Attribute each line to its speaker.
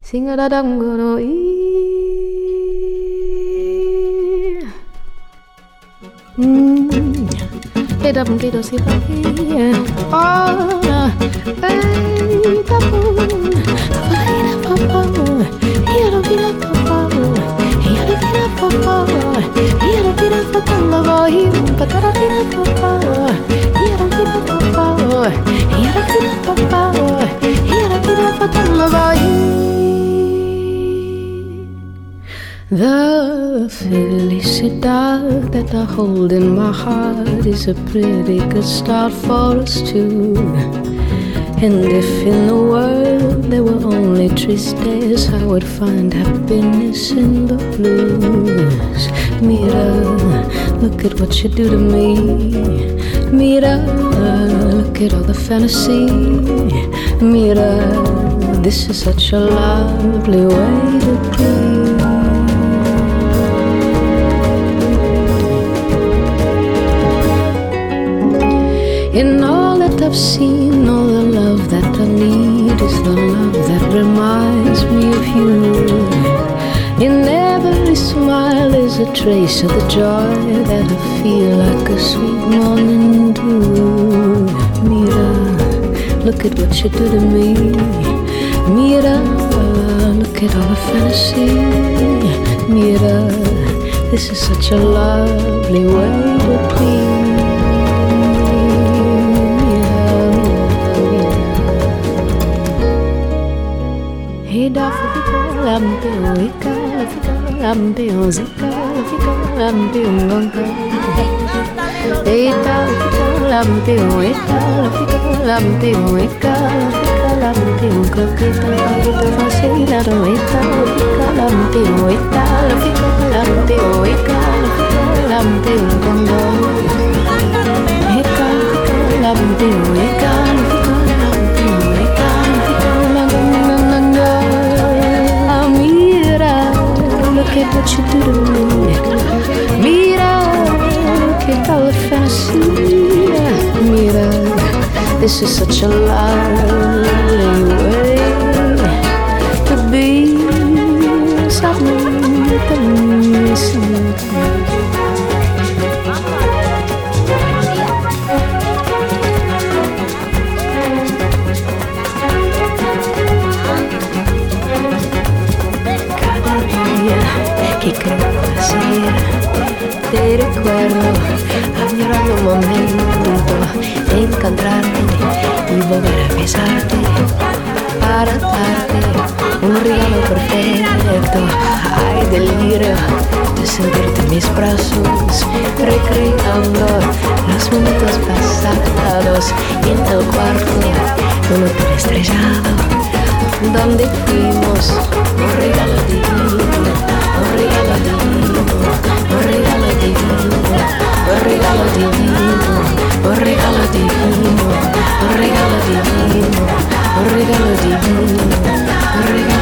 Speaker 1: sing a da dum go e. Hey dum di do si ba e. Oh na hey da boom. Fire pa pa. Yellow vida pa pa. Yellow vida pa pa. Yellow vida pa pa la vai. Patara vida pa pa. Yellow vida pa pa. Yellow vida pa pa. Yellow vida pa pa la vai. The felicidad that I hold in my heart is a pretty good start for us two. And if in the world there were only tristes, I would find happiness in the blues. Mira, look at what you do to me. Mira, look at all the fantasy. Mira, this is such a lovely way to be. In all that I've seen, all the love that I need is the love that reminds me of you. In every smile is a trace of the joy that I feel like a sweet morning dew. Mira, look at what you do to me. Mira, look at all the fantasy. Mira, this is such a lovely way to be. Da fica lampeu ika fica lampeu zika fica lampeu nganga eta fica lampeu eta fica lampeu ika fica lampeu coqueta fica facila do eta fica lampeu eta fica lampeu ika fica lampeu nganga ika fica lampeu ika fica lampeu ika fica look at what you do to me. Mira, look at all the fantasy. Mira, this is such a lovely way to be. Something missing. Que creo hacer, te recuerdo, añorando un momento de encontrarte y volver a besarte, para darte un regalo perfecto. Ay, delirio de sentirte en mis brazos, recreando los momentos pasados y en el cuarto un hotel estrellado donde fuimos un regalo divino. Un regalo divino, un regalo divino, un regalo divino, un regalo divino, un regalo divino, un regalo divino, un regalo